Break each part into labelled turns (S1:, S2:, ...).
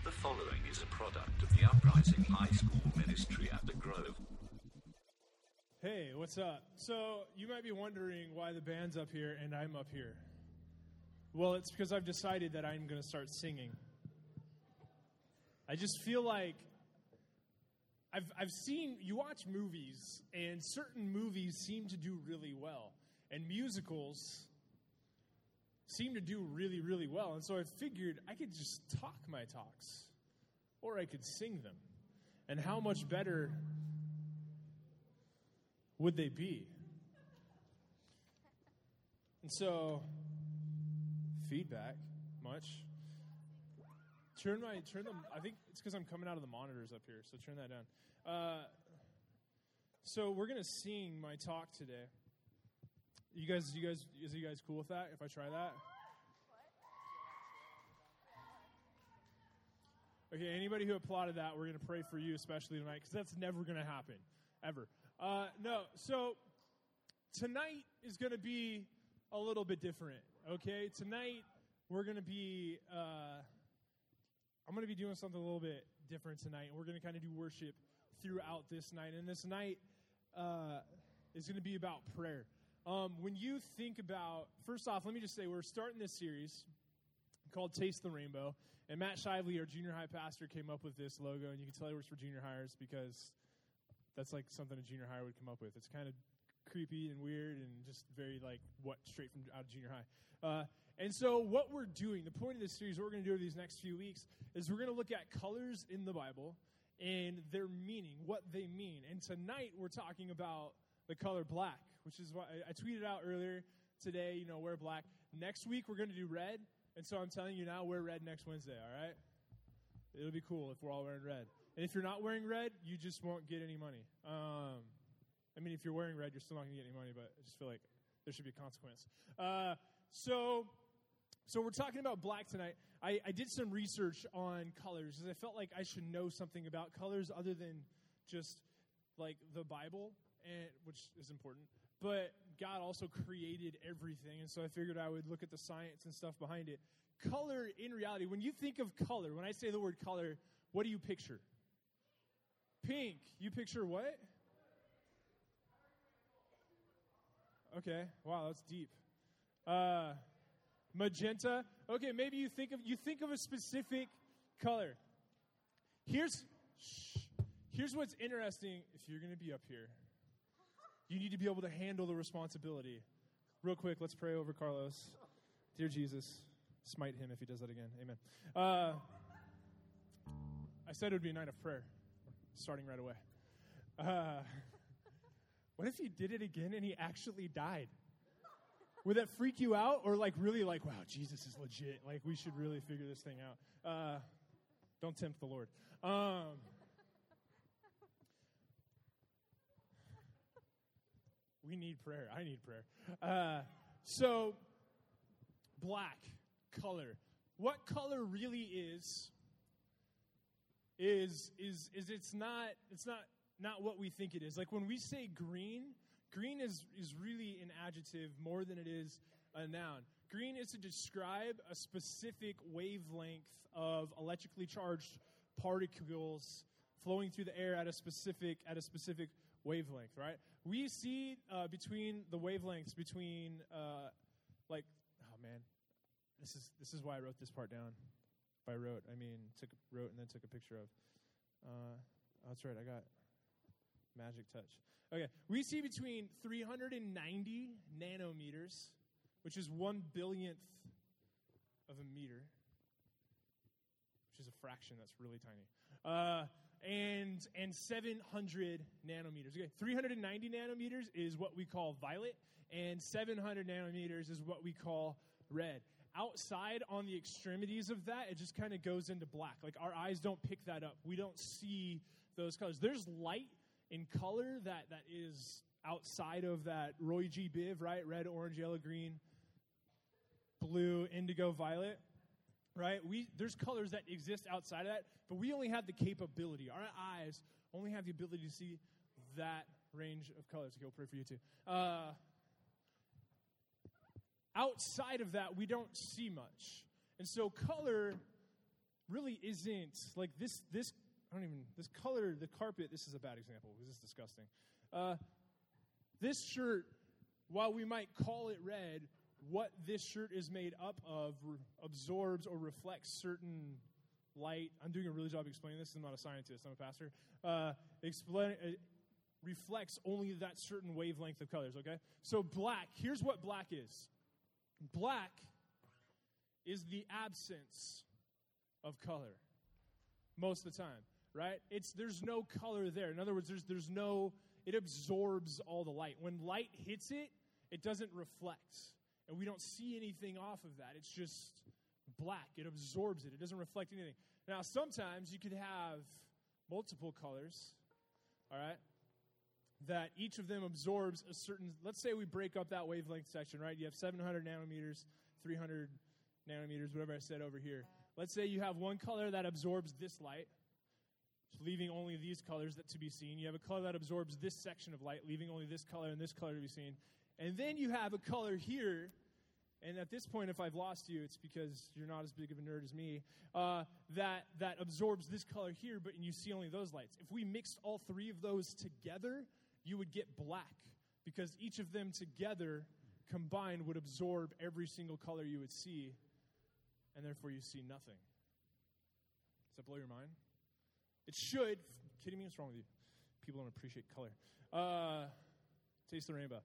S1: The following is a product of the Uprising High School Ministry at the Grove.
S2: Hey, what's up? So, you might be wondering why the band's up here and I'm up here. Well, it's because I've decided that I'm going to start singing. I just feel like I've seen, you watch movies, and certain movies seem to do really well, and musicals seem to do really, really well. And so I figured I could just talk my talks, or I could sing them. And how much better would they be? And so, feedback, much. Turn them, I think it's because I'm coming out of the monitors up here, so turn that down. So we're going to sing my talk today. Is you guys cool with that, if I try that? Okay, anybody who applauded that, we're going to pray for you, especially tonight, because that's never going to happen, ever. No, so tonight is going to be a little bit different, okay? Tonight, we're going to be, I'm going to be doing something a little bit different tonight, and we're going to kind of do worship throughout this night. And this night is going to be about prayer. When you think about, first off, let me just say, we're starting this series called Taste the Rainbow. And Matt Shively, our junior high pastor, came up with this logo. And you can tell he works for junior hires because that's like something a junior hire would come up with. It's kind of creepy and weird and just very like straight from out of junior high. And so what we're doing, the point of this series, what we're going to do over these next few weeks, is we're going to look at colors in the Bible and their meaning, what they mean. And tonight we're talking about the color black, which is why I tweeted out earlier today, wear black. Next week we're going to do red. And so I'm telling you now, wear red next Wednesday, all right? It'll be cool if we're all wearing red. And if you're not wearing red, you just won't get any money. If you're wearing red, you're still not going to get any money, but I just feel like there should be a consequence. So we're talking about black tonight. I did some research on colors because I felt like I should know something about colors other than just like the Bible, which is important. But God also created everything, and so I figured I would look at the science and stuff behind it. Color, in reality, when you think of color, when I say the word color, what do you picture? Pink. You picture what? Okay. Wow, that's deep. Magenta. Okay, maybe you think of a specific color. Here's what's interesting. If you're going to be up here, you need to be able to handle the responsibility. Real quick, let's pray over Carlos. Dear Jesus, smite him if he does that again. Amen. I said it would be a night of prayer, starting right away. What if he did it again and he actually died? Would that freak you out? Or really wow, Jesus is legit. We should really figure this thing out. Don't tempt the Lord. We need prayer. I need prayer. So, black color. What color really is it's not what we think it is. Like when we say green is really an adjective more than it is a noun. Green is to describe a specific wavelength of electrically charged particles flowing through the air at a specific wavelength, right? We see between the wavelengths between this is why I wrote this part down. By wrote, I mean wrote and then took a picture of. That's right, I got magic touch. Okay, we see between 390 nanometers, which is 1 billionth of a meter, which is a fraction that's really tiny. And 700 nanometers. Okay, 390 nanometers is what we call violet, and 700 nanometers is what we call red. Outside on the extremities of that, it just kind of goes into black. Like our eyes don't pick that up. We don't see those colors. There's light in color that is outside of that Roy G. Biv, right? Red, orange, yellow, green, blue, indigo, violet. Right? There's colors that exist outside of that, but we only have the capability. Our eyes only have the ability to see that range of colors. Okay, we'll pray for you too. Outside of that, we don't see much. And so color really isn't, like this color, the carpet, this is a bad example because it's disgusting. This shirt, while we might call it red, what this shirt is made up of absorbs or reflects certain light. I'm doing a really good job explaining this. I'm not a scientist. I'm a pastor. Reflects only that certain wavelength of colors, okay? So black, here's what black is. Black is the absence of color most of the time, right? There's no color there. In other words, it absorbs all the light. When light hits it, it doesn't reflect. And we don't see anything off of that. It's just black. It absorbs it. It doesn't reflect anything. Now, sometimes you could have multiple colors, all right, that each of them absorbs a certain, let's say we break up that wavelength section, right? You have 700 nanometers, 300 nanometers, whatever I said over here. Let's say you have one color that absorbs this light, leaving only these colors to be seen. You have a color that absorbs this section of light, leaving only this color and this color to be seen. And then you have a color here, and at this point, if I've lost you, it's because you're not as big of a nerd as me, that absorbs this color here, but you see only those lights. If we mixed all three of those together, you would get black, because each of them together, combined, would absorb every single color you would see, and therefore you see nothing. Does that blow your mind? It should. Kidding me? What's wrong with you? People don't appreciate color. Taste the rainbow.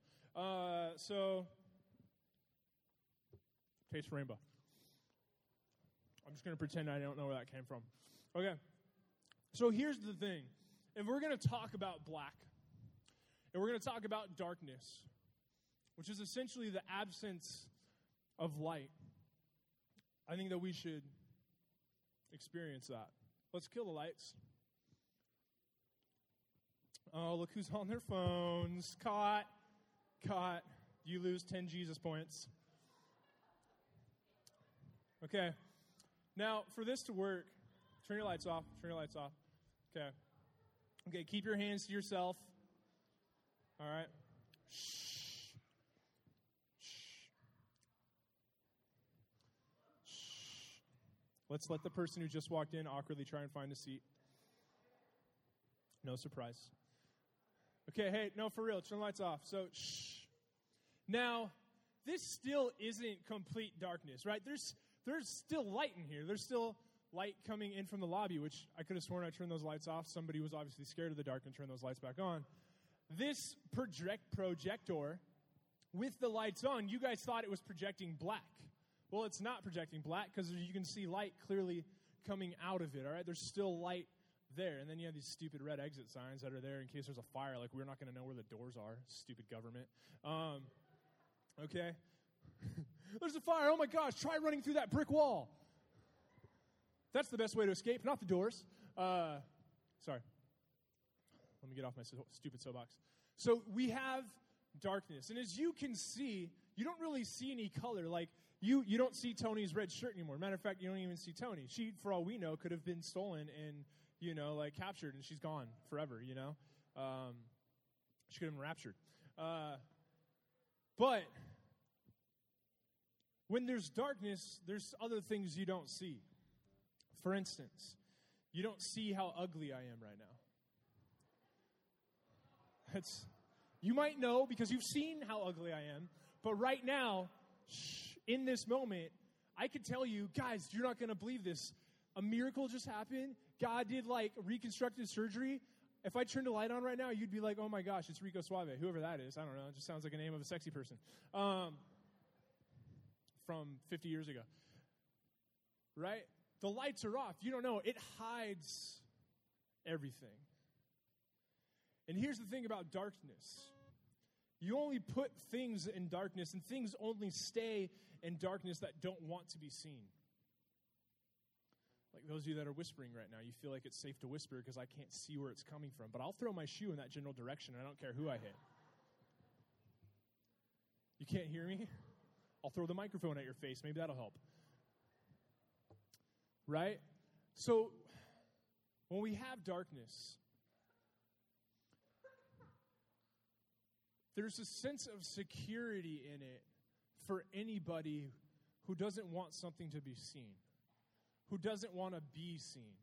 S2: Taste the rainbow. I'm just going to pretend I don't know where that came from. Okay. So here's the thing. If we're going to talk about black, and we're going to talk about darkness, which is essentially the absence of light, I think that we should experience that. Let's kill the lights. Oh, look who's on their phones. Caught. You lose 10 Jesus points. Okay. Now, for this to work, turn your lights off. Okay. Okay, keep your hands to yourself. All right. Shh. Let's let the person who just walked in awkwardly try and find a seat. No surprise. Okay, hey, no, for real, turn the lights off. So, shh. Now, this still isn't complete darkness, right? There's still light in here. There's still light coming in from the lobby, which I could have sworn I turned those lights off. Somebody was obviously scared of the dark and turned those lights back on. This projector, with the lights on, you guys thought it was projecting black. Well, it's not projecting black because you can see light clearly coming out of it, all right? There's still light there. And then you have these stupid red exit signs that are there in case there's a fire. Like, we're not going to know where the doors are. Stupid government. Okay? There's a fire. Oh, my gosh. Try running through that brick wall. That's the best way to escape, not the doors. Sorry. Let me get off my stupid soapbox. So we have darkness. And as you can see, you don't really see any color. Like, you don't see Tony's red shirt anymore. Matter of fact, you don't even see Tony. She, for all we know, could have been stolen and, captured, and she's gone forever, She could have been raptured. But when there's darkness, there's other things you don't see. For instance, you don't see how ugly I am right now. You might know because you've seen how ugly I am, but right now, in this moment, I could tell you, guys, you're not going to believe this. A miracle just happened. God did reconstructive surgery. If I turned a light on right now, you'd be like, oh my gosh, it's Rico Suave. Whoever that is. I don't know. It just sounds like a name of a sexy person. From 50 years ago. Right? The lights are off. You don't know. It hides everything. And here's the thing about darkness. You only put things in darkness, and things only stay in darkness that don't want to be seen. Like those of you that are whispering right now, you feel like it's safe to whisper because I can't see where it's coming from. But I'll throw my shoe in that general direction, and I don't care who I hit. You can't hear me? I'll throw the microphone at your face. Maybe that'll help. Right? So, when we have darkness, there's a sense of security in it for anybody who doesn't want something to be seen. who doesn't want to be seen.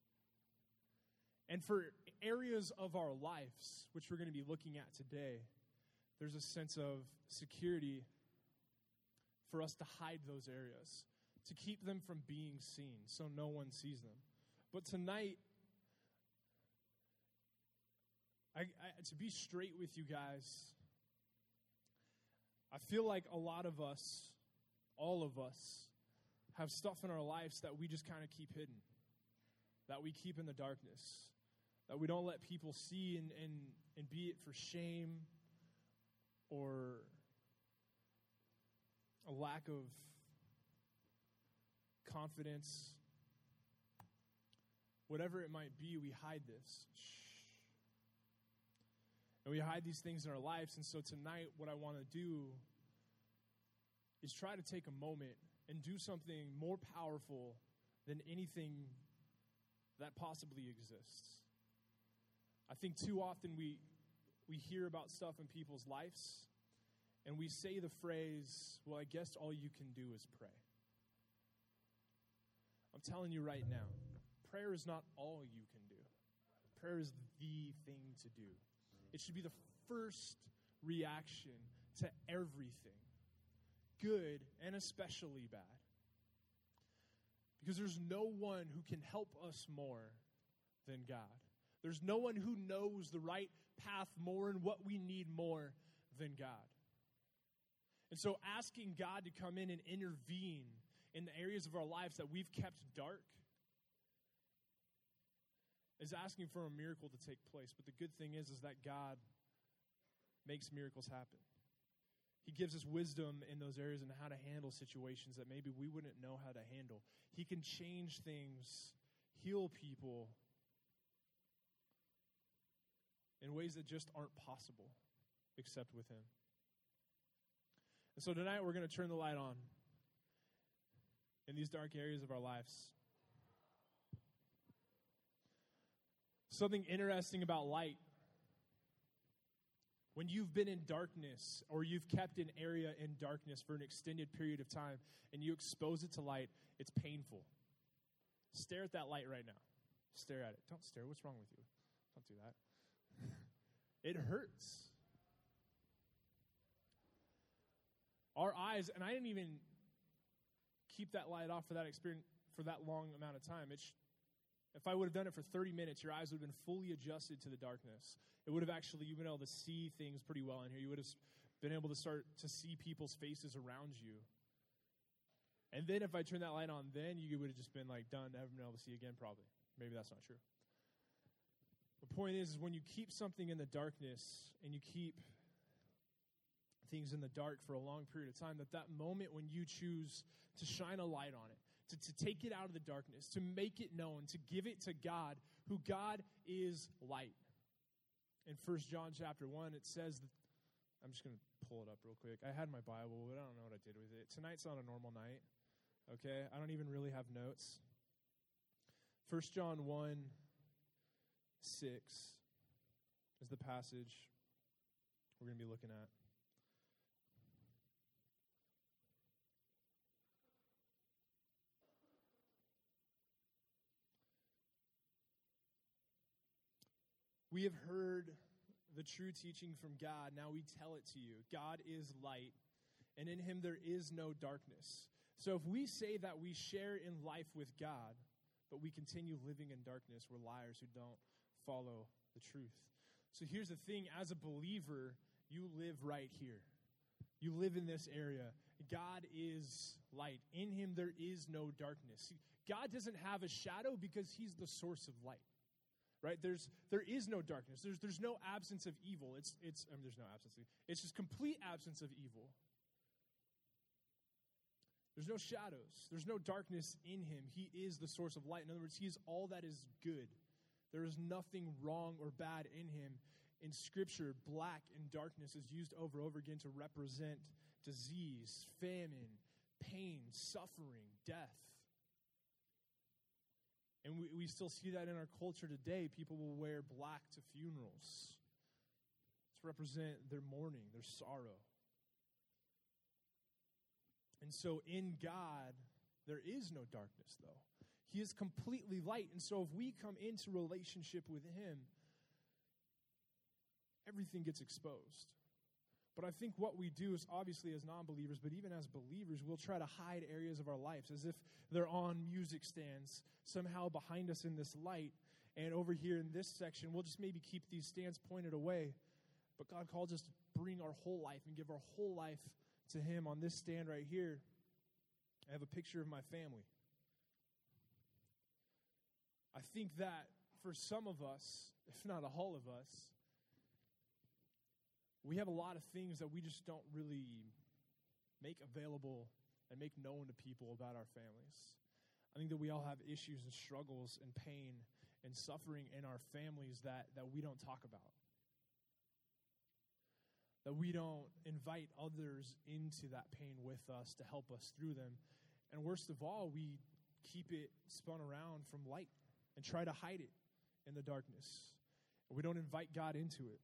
S2: And for areas of our lives, which we're going to be looking at today, there's a sense of security for us to hide those areas, to keep them from being seen so no one sees them. But tonight, to be straight with you guys, I feel like a lot of us, all of us, have stuff in our lives that we just kind of keep hidden, that we keep in the darkness, that we don't let people see, and be it for shame or a lack of confidence. Whatever it might be, we hide this. And we hide these things in our lives. And so tonight, what I want to do is try to take a moment and do something more powerful than anything that possibly exists. I think too often we hear about stuff in people's lives, and we say the phrase, well, I guess all you can do is pray. I'm telling you right now, prayer is not all you can do. Prayer is the thing to do. It should be the first reaction to everything, good and especially bad. Because there's no one who can help us more than God. There's no one who knows the right path more and what we need more than God. And so asking God to come in and intervene in the areas of our lives that we've kept dark is asking for a miracle to take place. But the good thing is that God makes miracles happen. He gives us wisdom in those areas and how to handle situations that maybe we wouldn't know how to handle. He can change things, heal people in ways that just aren't possible except with him. And so tonight we're going to turn the light on in these dark areas of our lives. Something interesting about light. When you've been in darkness or you've kept an area in darkness for an extended period of time and you expose it to light, it's painful. Stare at that light right now. Stare at it. Don't stare. What's wrong with you? Don't do that. It hurts. Our eyes, and I didn't even keep that light off for that experience for that long amount of time. If I would have done it for 30 minutes, your eyes would have been fully adjusted to the darkness. It would have actually, you've been able to see things pretty well in here. You would have been able to start to see people's faces around you. And then if I turned that light on, then you would have just been like done, never been able to see again probably. Maybe that's not true. The point is when you keep something in the darkness and you keep things in the dark for a long period of time, that moment when you choose to shine a light on it, to take it out of the darkness, to make it known, to give it to God, who God is light. In 1 John chapter 1, it says, I'm just going to pull it up real quick. I had my Bible, but I don't know what I did with it. Tonight's not a normal night, okay? I don't even really have notes. 1 John 1, 6 is the passage we're going to be looking at. We have heard the true teaching from God. Now we tell it to you. God is light, and in him there is no darkness. So if we say that we share in life with God, but we continue living in darkness, we're liars who don't follow the truth. So here's the thing. As a believer, you live right here. You live in this area. God is light. In him there is no darkness. God doesn't have a shadow because he's the source of light. Right? There is no darkness. There's no absence of evil. There's no absence of evil. It's just complete absence of evil. There's no shadows. There's no darkness in him. He is the source of light. In other words, he is all that is good. There is nothing wrong or bad in him. In Scripture, black and darkness is used over and over again to represent disease, famine, pain, suffering, death. And we still see that in our culture today. People will wear black to funerals to represent their mourning, their sorrow. And so in God, there is no darkness, though. He is completely light. And so if we come into relationship with him, everything gets exposed. But I think what we do is obviously as non-believers, but even as believers, we'll try to hide areas of our lives as if they're on music stands somehow behind us in this light. And over here in this section, we'll just maybe keep these stands pointed away. But God calls us to bring our whole life and give our whole life to him. On this stand right here, I have a picture of my family. I think that for some of us, if not all of us, we have a lot of things that we just don't really make available and make known to people about our families. I think that we all have issues and struggles and pain and suffering in our families that we don't talk about. That we don't invite others into that pain with us to help us through them. And worst of all, we keep it spun around from light and try to hide it in the darkness. And we don't invite God into it.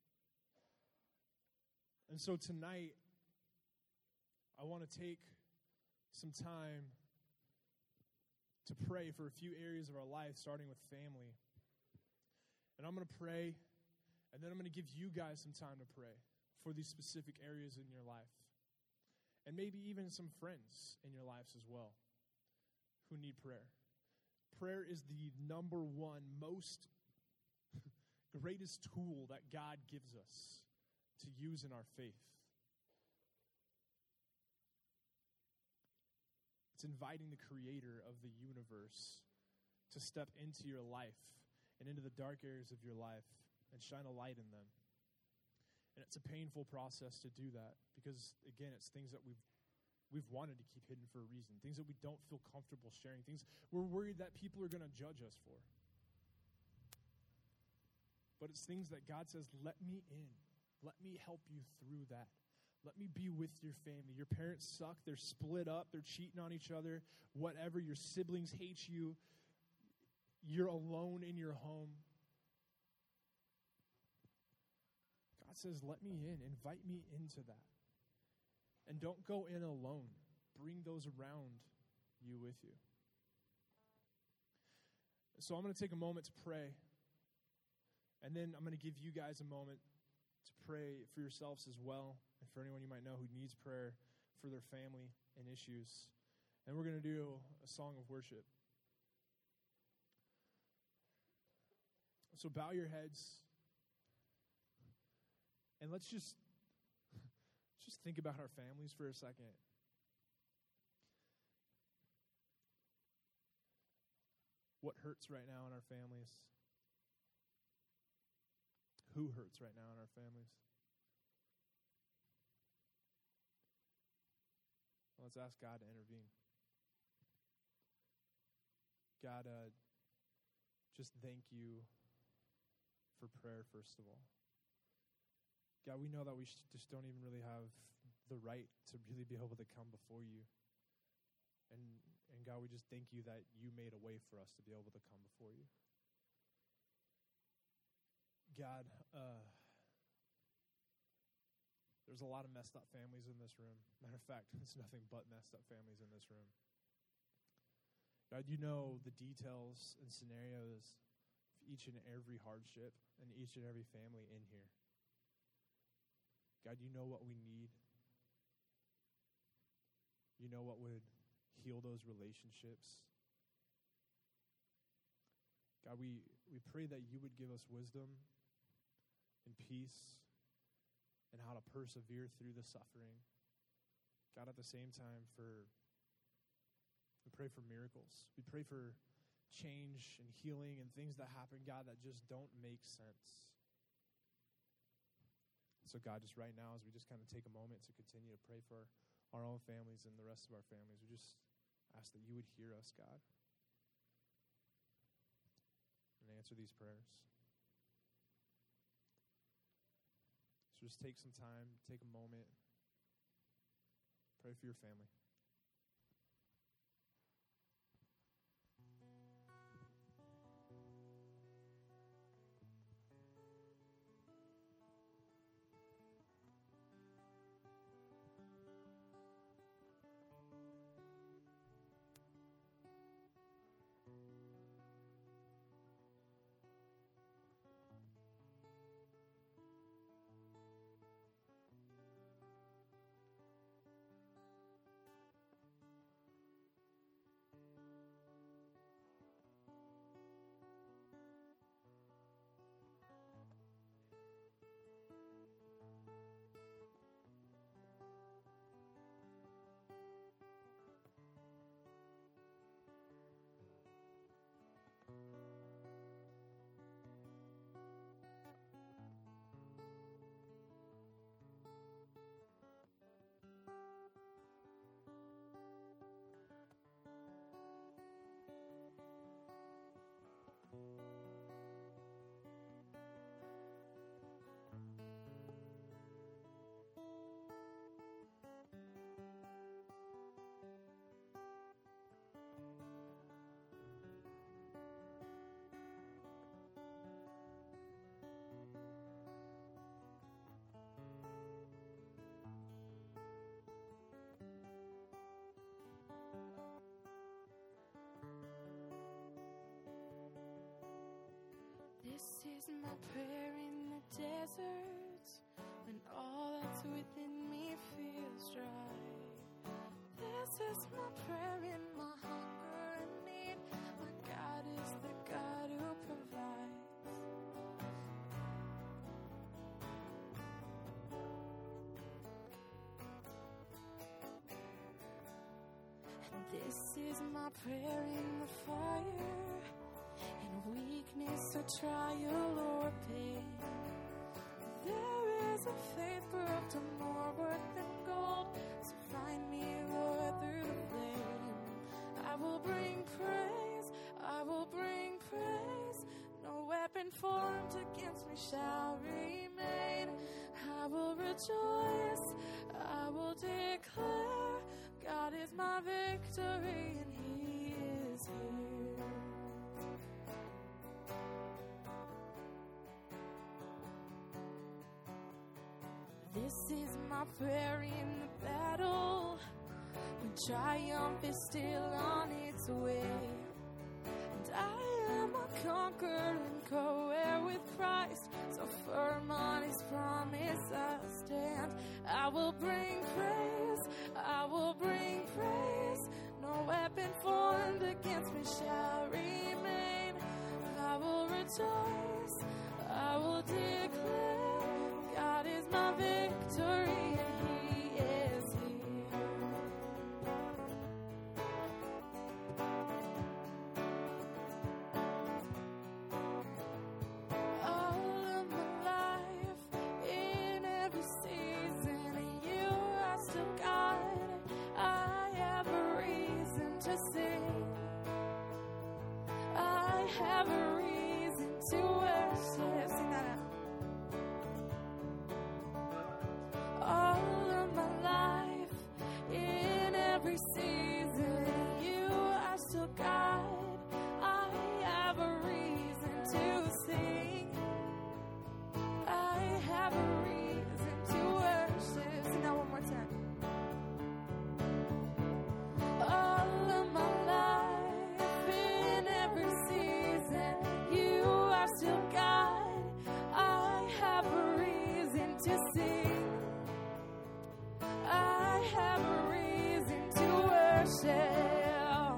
S2: And so tonight, I want to take some time to pray for a few areas of our life, starting with family. And I'm going to pray, and then I'm going to give you guys some time to pray for these specific areas in your life. And maybe even some friends in your lives as well who need prayer. Prayer is the number one, most greatest tool that God gives us to use in our faith. It's inviting the creator of the universe to step into your life and into the dark areas of your life and shine a light in them. And it's a painful process to do that because, again, it's things that we've wanted to keep hidden for a reason, things that we don't feel comfortable sharing, things we're worried that people are going to judge us for. But it's things that God says, let me in. Let me help you through that. Let me be with your family. Your parents suck. They're split up. They're cheating on each other. Whatever. Your siblings hate you. You're alone in your home. God says, let me in. Invite me into that. And don't go in alone. Bring those around you with you. So I'm going to take a moment to pray. And then I'm going to give you guys a moment to pray for yourselves as well, and for anyone you might know who needs prayer for their family and issues. And we're going to do a song of worship. So bow your heads, and let's just think about our families for a second. What hurts right now in our families? Who hurts right now in our families? Let's ask God to intervene. God, just thank you for prayer, first of all. God, we know that we just don't even really have the right to really be able to come before you. And God, we just thank you that you made a way for us to be able to come before you. God, there's a lot of messed up families in this room. Matter of fact, it's nothing but messed up families in this room. God, you know the details and scenarios of each and every hardship and each and every family in here. God, you know what we need. You know what would heal those relationships. God, we pray that you would give us wisdom and peace and how to persevere through the suffering. God, at the same time, we pray for miracles. We pray for change and healing and things that happen, God, that just don't make sense. So God, just right now, as we just kind of take a moment to continue to pray for our own families and the rest of our families, we just ask that you would hear us, God, and answer these prayers. So just take some time, take a moment, pray for your family.
S3: This is my prayer in the desert, when all that's within me feels dry. This is my prayer in my hunger and need. My God is the God who provides. And this is my prayer in the fire, in weakness or trial or pain. There is a faith growth to more worth than gold, so find me, Lord, through the flame. I will bring praise, I will bring praise. No weapon formed against me shall remain. I will rejoice, I will declare, God is my victory and He is here. This is my prayer in the battle, when triumph is still on its way. And I am a conqueror and co-heir with Christ, so firm on His promise I stand. I will bring praise, I will bring praise. No weapon formed against me shall remain. I will rejoice, I will declare, God is my victory and He is here. All of my life, in every season, You are still God. I have a reason to sing. I have a reason to worship. Sing that out. All of my life, in every season, You are still God. I have a reason to sing. I have a reason to worship. Sing that one more time. All of my life, in every season, You are still God. I have a reason to sing. I have a reason to worship,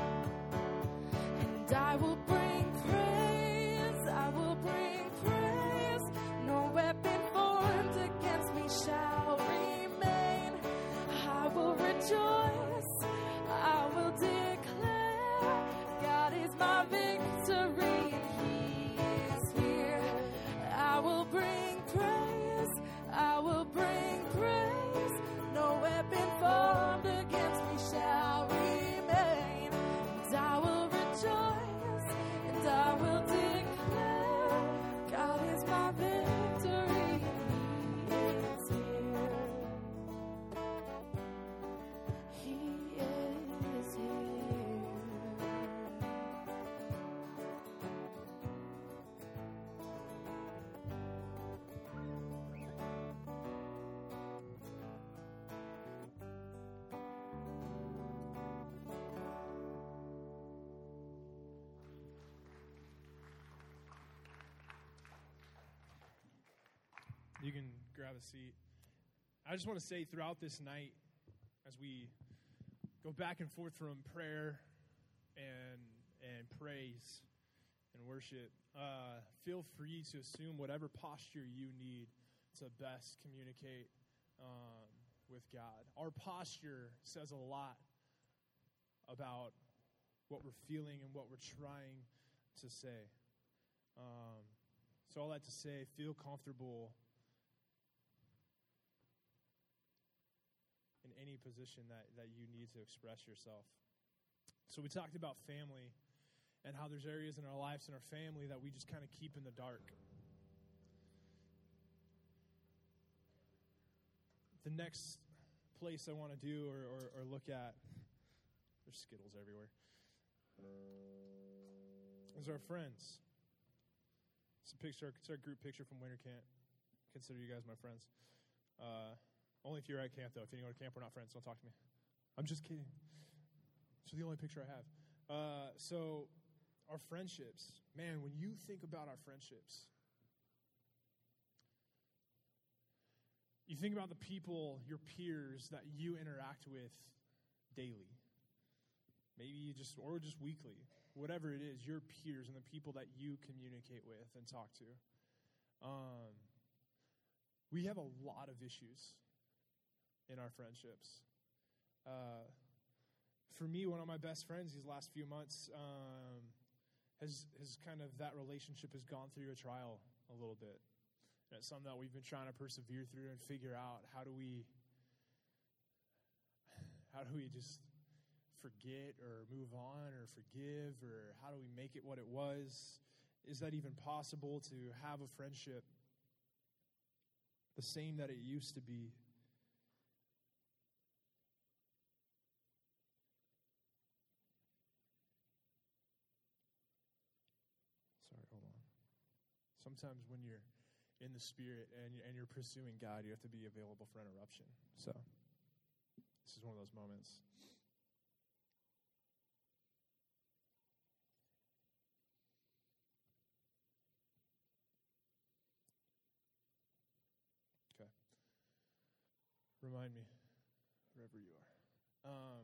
S3: and I will bring praise, I will bring praise. No weapon formed against me shall remain. I will rejoice, I will declare, God is my victory and He is here. I will bring praise, I will bring praise. No weapon formed against me shall remain. And I will rejoice, and I will declare, God is my victory and He is here. He is here.
S2: You can grab a seat. I just want to say throughout this night, as we go back and forth from prayer and praise and worship, feel free to assume whatever posture you need to best communicate with God. Our posture says a lot about what we're feeling and what we're trying to say. So all that to say, feel comfortable in any position that you need to express yourself. So we talked about family and how there's areas in our lives and our family that we just kind of keep in the dark. The next place I want to do or look at, there's Skittles everywhere, is our friends. It's our group picture from winter camp. Consider you guys my friends. Only if you're at camp, though. If you didn't go to camp, we're not friends. Don't talk to me. I'm just kidding. It's the only picture I have. So our friendships, man, when you think about our friendships, you think about the people, your peers, that you interact with daily. Maybe just weekly. Whatever it is, your peers and the people that you communicate with and talk to. We have a lot of issues in our friendships. For me, one of my best friends these last few months has kind of, that relationship has gone through a trial a little bit. And it's something that we've been trying to persevere through and figure out, how do we just forget or move on or forgive, or how do we make it what it was? Is that even possible to have a friendship the same that it used to be? Sorry, hold on. Sometimes when you're in the Spirit and you're pursuing God, you have to be available for interruption. So this is one of those moments. Okay. Remind me, wherever you are.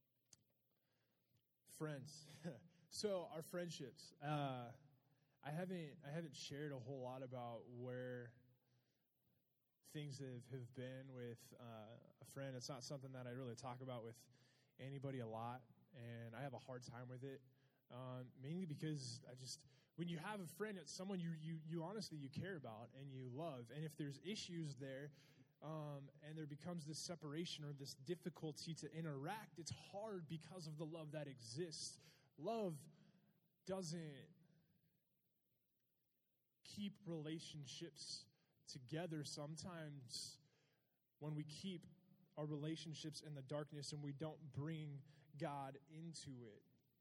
S2: Friends. So our friendships. I haven't shared a whole lot about where things have been with a friend. It's not something that I really talk about with anybody a lot, and I have a hard time with it, mainly because when you have a friend, it's someone you honestly you care about and you love, and if there's issues there, and there becomes this separation or this difficulty to interact, it's hard because of the love that exists. Love doesn't keep relationships together. Sometimes when we keep our relationships in the darkness and we don't bring God into it,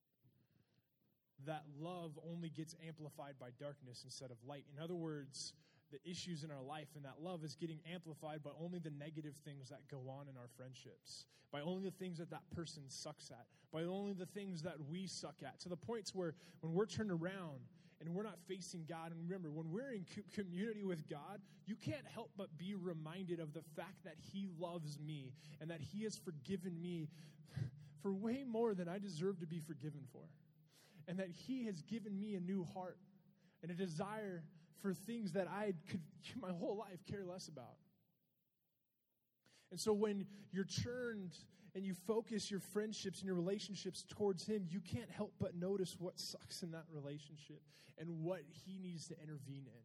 S2: that love only gets amplified by darkness instead of light. In other words, the issues in our life and that love is getting amplified by only the negative things that go on in our friendships, by only the things that person sucks at, by only the things that we suck at, to the points where when we're turned around and we're not facing God. And remember, when we're in community with God, you can't help but be reminded of the fact that He loves me and that He has forgiven me for way more than I deserve to be forgiven for. And that He has given me a new heart and a desire for things that I could my whole life care less about. And so when you're turned and you focus your friendships and your relationships towards Him, you can't help but notice what sucks in that relationship and what He needs to intervene in.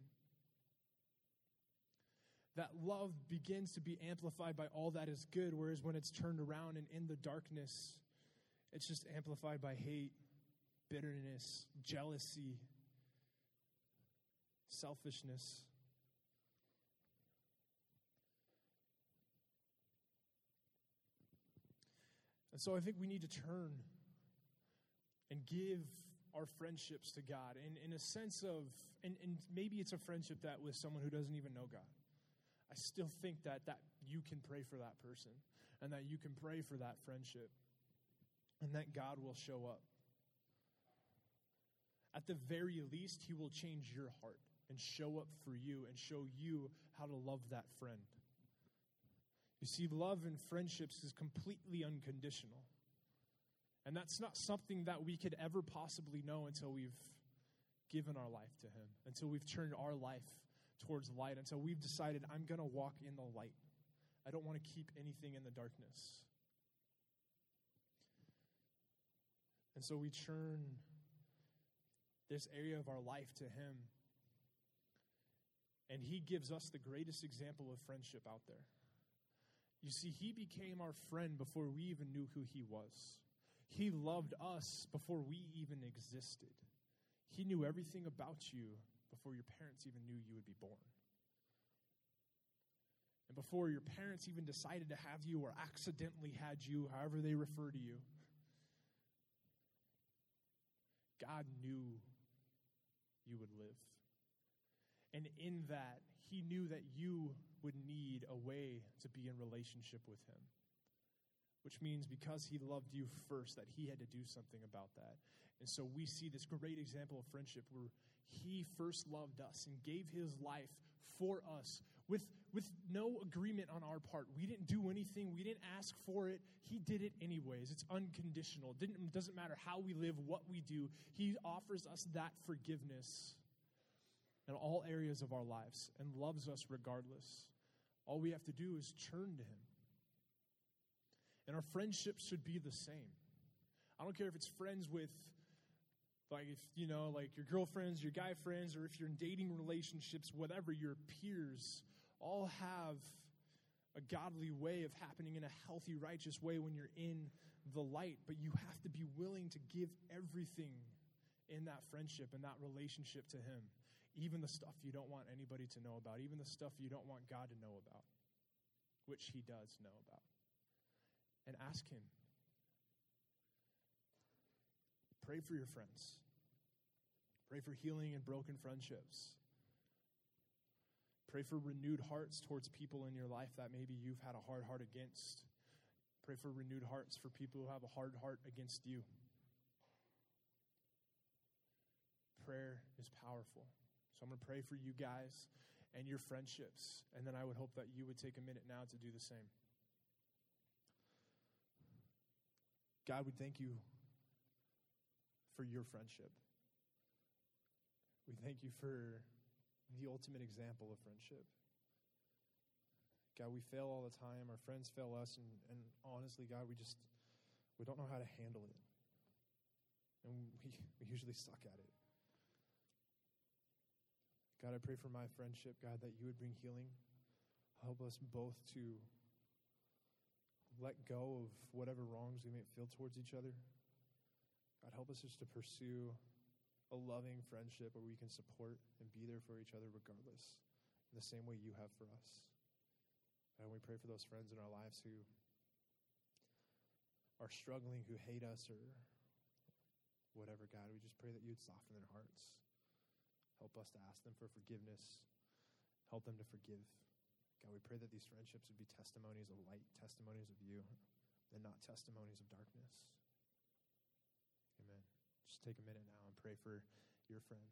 S2: That love begins to be amplified by all that is good, whereas when it's turned around and in the darkness, it's just amplified by hate, bitterness, jealousy, selfishness. And so I think we need to turn and give our friendships to God in a sense of, and maybe it's a friendship that with someone who doesn't even know God. I still think that you can pray for that person and that you can pray for that friendship and that God will show up. At the very least, He will change your heart and show up for you and show you how to love that friend. You see, love in friendships is completely unconditional. And that's not something that we could ever possibly know until we've given our life to Him, until we've turned our life towards light, until we've decided, I'm going to walk in the light. I don't want to keep anything in the darkness. And so we turn this area of our life to Him. And He gives us the greatest example of friendship out there. You see, He became our friend before we even knew who He was. He loved us before we even existed. He knew everything about you before your parents even knew you would be born. And before your parents even decided to have you or accidentally had you, however they refer to you, God knew you would live. And in that, He knew that you would need a way to be in relationship with Him. Which means because He loved you first, that He had to do something about that. And so we see this great example of friendship where he first loved us and gave his life for us with no agreement on our part. We didn't do anything. We didn't ask for it. He did it anyways. It's unconditional. It doesn't matter how we live, what we do. He offers us that forgiveness in all areas of our lives and loves us regardless. All we have to do is turn to him. And our friendships should be the same. I don't care if it's friends with, like your girlfriends, your guy friends, or if you're in dating relationships, whatever, your peers all have a godly way of happening in a healthy, righteous way when you're in the light. But you have to be willing to give everything in that friendship and that relationship to him. Even the stuff you don't want anybody to know about. Even the stuff you don't want God to know about. Which he does know about. And ask him. Pray for your friends. Pray for healing and broken friendships. Pray for renewed hearts towards people in your life that maybe you've had a hard heart against. Pray for renewed hearts for people who have a hard heart against you. Prayer is powerful. So I'm going to pray for you guys and your friendships. And then I would hope that you would take a minute now to do the same. God, we thank you for your friendship. We thank you for the ultimate example of friendship. God, we fail all the time. Our friends fail us. And honestly, God, we don't know how to handle it. And we usually suck at it. God, I pray for my friendship, God, that you would bring healing. Help us both to let go of whatever wrongs we may feel towards each other. God, help us just to pursue a loving friendship where we can support and be there for each other regardless, in the same way you have for us. And we pray for those friends in our lives who are struggling, who hate us or whatever, God. We just pray that you would soften their hearts. Help us to ask them for forgiveness. Help them to forgive. God, we pray that these friendships would be testimonies of light, testimonies of you, and not testimonies of darkness. Amen. Just take a minute now and pray for your friends.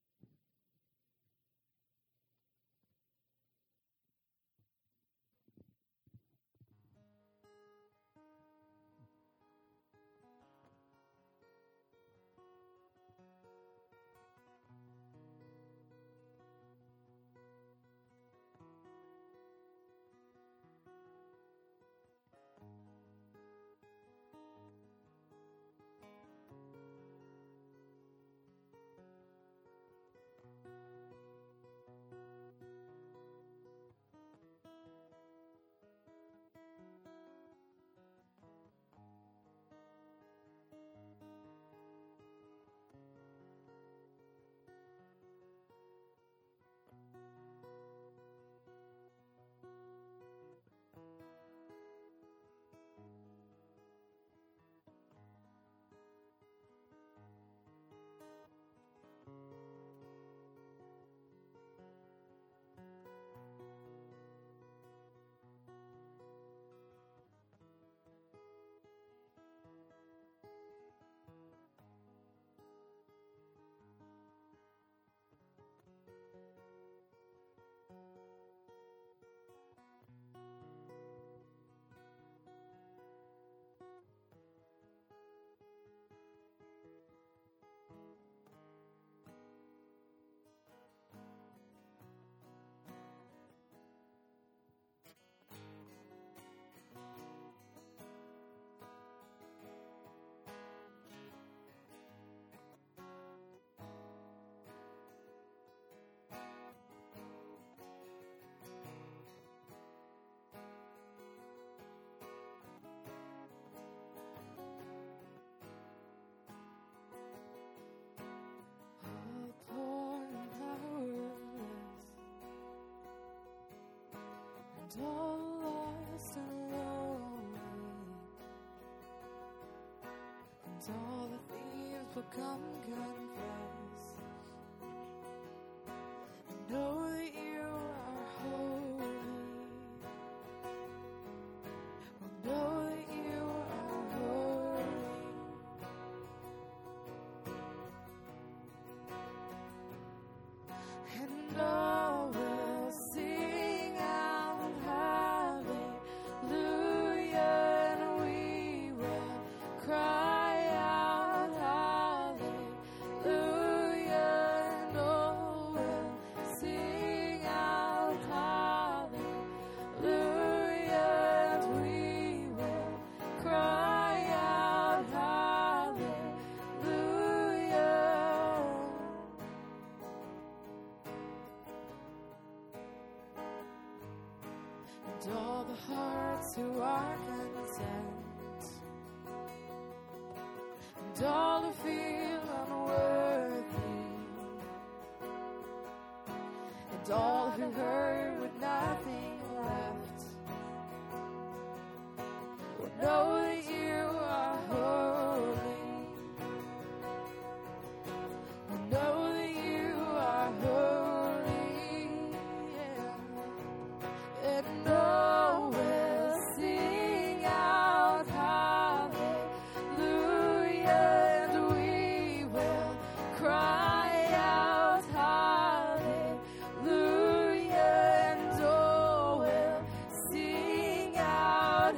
S3: All lost and lonely, and all the thieves will come confess, and know that you are holy, and know that you are holy, and all the hearts who are content, and all who feel unworthy, and all who hurt with nothing left, will know that you are holy, will know that you are holy, and all will sing out hallelujah, and we will cry out hallelujah, and all will sing out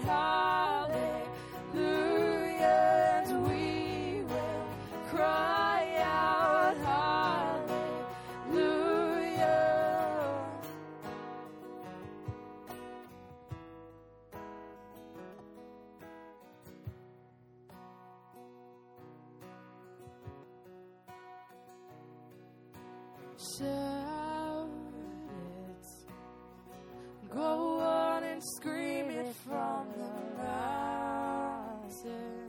S3: hallelujah, and we will cry out hallelujah. Shout it, go on and scream it from the mountains.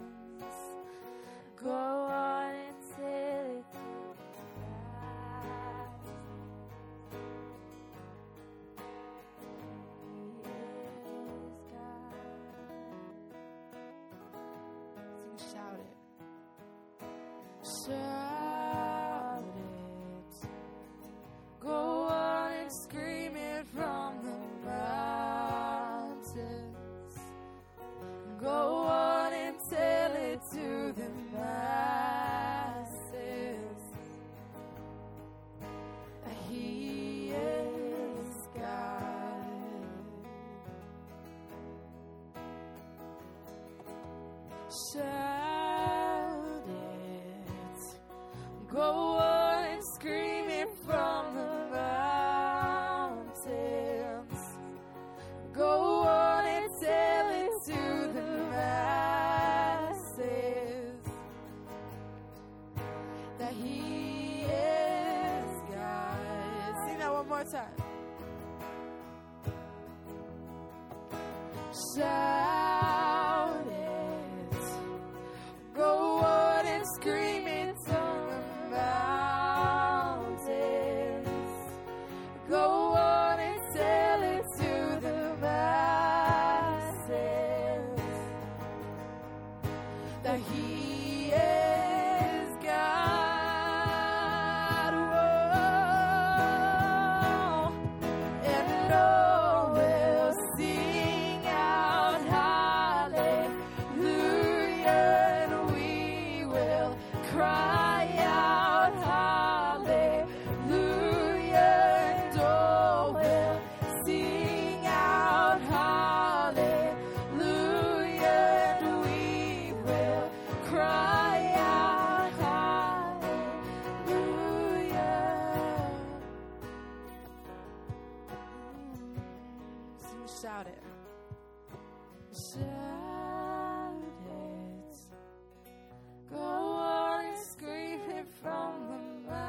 S3: Go on and tell it to the skies. He is God. Sing, shout it. Shout it. Go on and scream it from the mountains. Go on and tell it to the masses that He is God. Shout it. Go on and scream it from the mountains. Go on and tell it to the masses that He is God. Sing that one more time. Shout it. Go on and scream it from the mountains. Go on and tell it to the masses that He is God. Whoa. And all will sing out hallelujah, and we will cry out hallelujah, and all will sing out hallelujah, and we will cry out hallelujah. Shout it. Shout it. Go on and scream it from the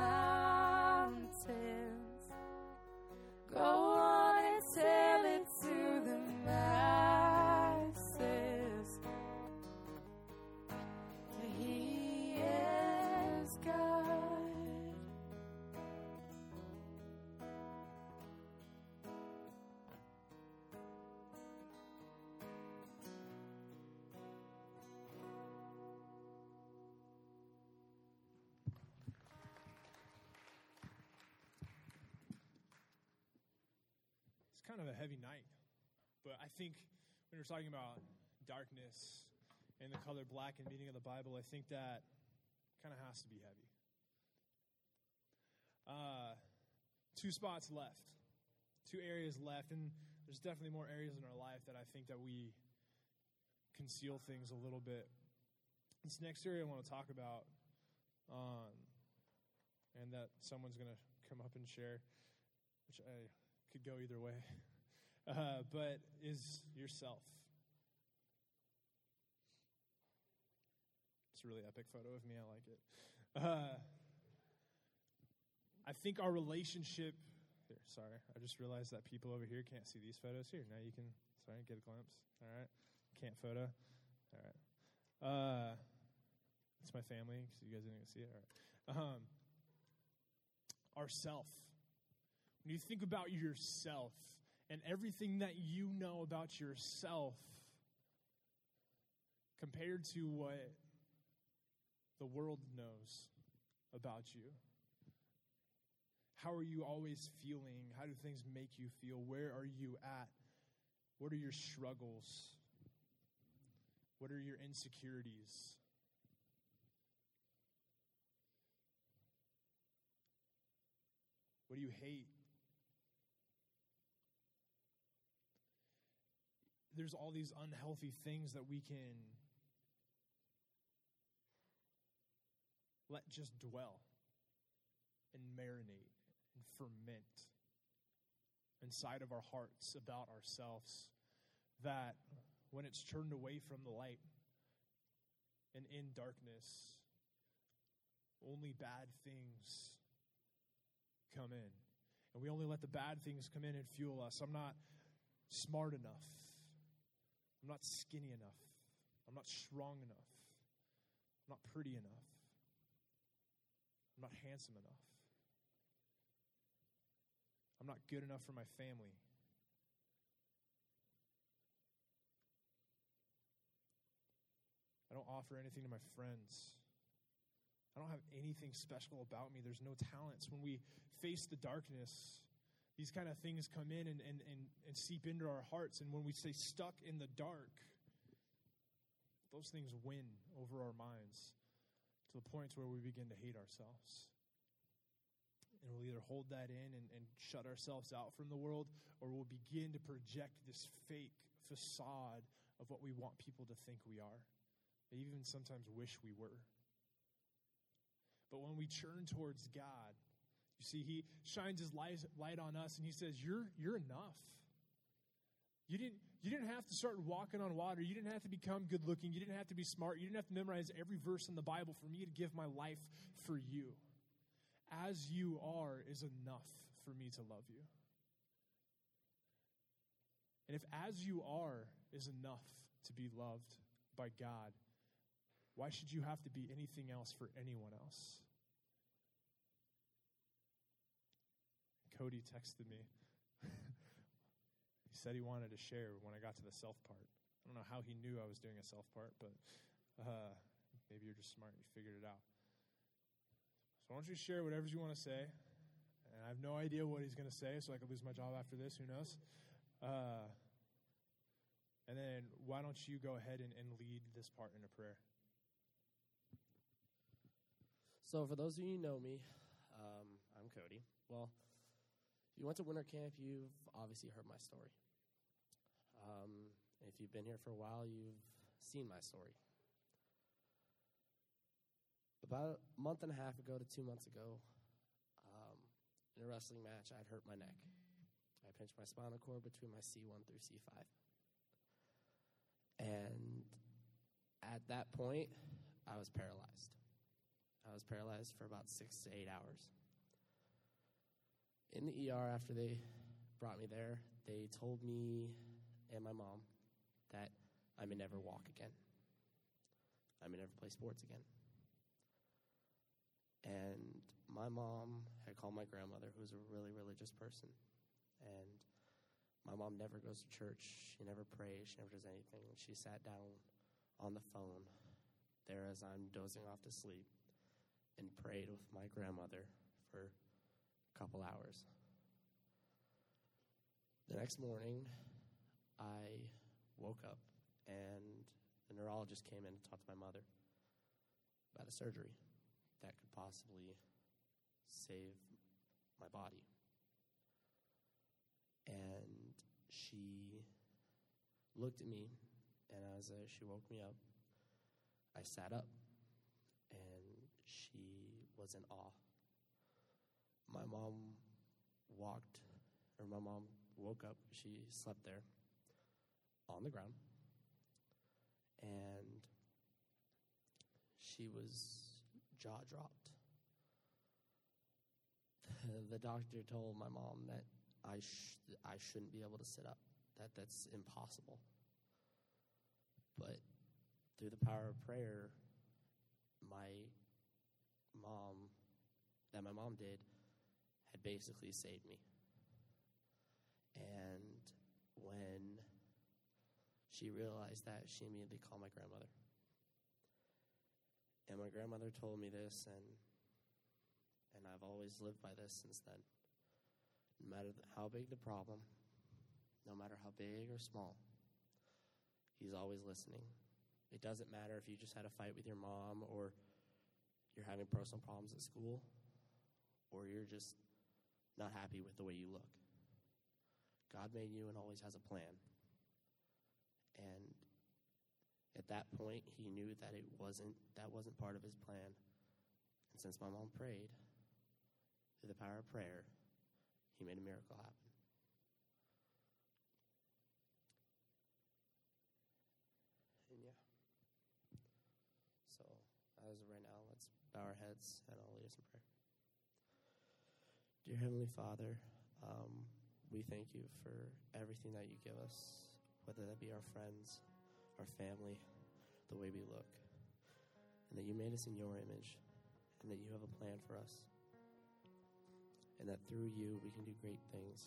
S3: mountains. Go on and tell it to the masses that He is God.
S2: It's kind of a heavy night, but I think when you're talking about darkness and the color black and meaning of the Bible, I think that kind of has to be heavy. Two spots left, two areas left, and there's definitely more areas in our life that I think that we conceal things a little bit. This next area I want to talk about, and that someone's going to come up and share, which I could go either way, but is yourself. It's a really epic photo of me. I like it. I think our relationship, here, Sorry. I just realized that people over here can't see these photos here. Now you can, get a glimpse. All right. Can't photo. All right. It's my family, so you guys didn't see it. All right. Ourself. When you think about yourself and everything that you know about yourself compared to what the world knows about you, how are you always feeling? How do things make you feel? Where are you at? What are your struggles? What are your insecurities? What do you hate? There's all these unhealthy things that we can let just dwell and marinate and ferment inside of our hearts about ourselves, that when it's turned away from the light and in darkness, only bad things come in. And we only let the bad things come in and fuel us. I'm not smart enough. I'm not skinny enough. I'm not strong enough. I'm not pretty enough. I'm not handsome enough. I'm not good enough for my family. I don't offer anything to my friends. I don't have anything special about me. There's no talents. When we face the darkness, these kind of things come in and seep into our hearts. And when we stay stuck in the dark, those things win over our minds to the point where we begin to hate ourselves. And we'll either hold that in and shut ourselves out from the world, or we'll begin to project this fake facade of what we want people to think we are. They even sometimes wish we were. But when we turn towards God, you see, he shines his light on us, and he says, you're enough. You didn't have to start walking on water. You didn't have to become good looking. You didn't have to be smart. You didn't have to memorize every verse in the Bible for me to give my life for you. As you are is enough for me to love you. And if as you are is enough to be loved by God, why should you have to be anything else for anyone else? Cody texted me. He said he wanted to share when I got to the self part. I don't know how he knew I was doing a self part, but maybe you're just smart. You figured it out. So why don't you share whatever you want to say? And I have no idea what he's going to say, so I could lose my job after this. Who knows? And then why don't you go ahead and lead this part in a prayer?
S4: So for those of you who know me, I'm Cody. Well, if you went to winter camp, you've obviously heard my story. If you've been here for a while, you've seen my story. About a month and a half ago to 2 months ago, in a wrestling match, I'd hurt my neck. I pinched my spinal cord between my C1 through C5. And at that point, I was paralyzed. I was paralyzed for about 6 to 8 hours. In the ER, after they brought me there, they told me and my mom that I may never walk again. I may never play sports again. And my mom had called my grandmother, who's a really religious person. And my mom never goes to church. She never prays. She never does anything. She sat down on the phone there as I'm dozing off to sleep and prayed with my grandmother for a couple hours. The next morning, I woke up, and the neurologist came in to talk to my mother about a surgery that could possibly save my body. And she looked at me, and as she woke me up, I sat up, and she was in awe. My mom woke up. She slept there on the ground, and she was jaw-dropped. the doctor told my mom that I shouldn't be able to sit up, that's impossible. But through the power of prayer, my mom did had basically saved me. And when she realized that, she immediately called my grandmother. And my grandmother told me this, and I've always lived by this since then. No matter how big the problem, no matter how big or small, he's always listening. It doesn't matter if you just had a fight with your mom, or you're having personal problems at school, or you're just not happy with the way you look. God made you and always has a plan. And at that point, he knew that that wasn't part of his plan. And since my mom prayed, through the power of prayer, he made a miracle happen. And yeah. So, as of right now, let's bow our heads and I'll lead us in prayer. Dear Heavenly Father, we thank you for everything that you give us, whether that be our friends, our family, the way we look, and that you made us in your image, and that you have a plan for us, and that through you we can do great things.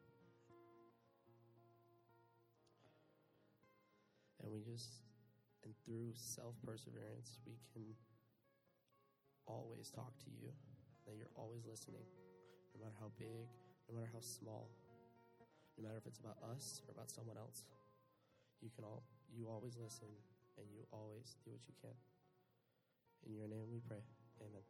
S4: And through self-perseverance, we can always talk to you, that you're always listening, no matter how big, no matter how small, no matter if it's about us or about someone else. You always listen, and you always do what you can. In your name we pray. Amen.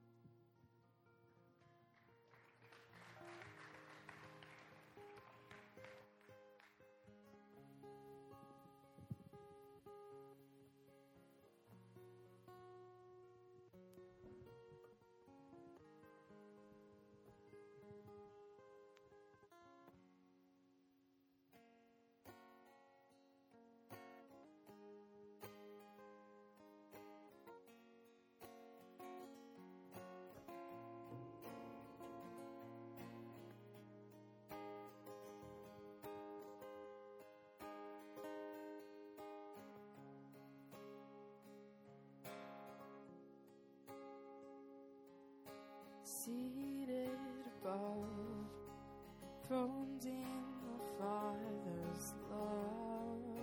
S3: Seated above, throned in the Father's love,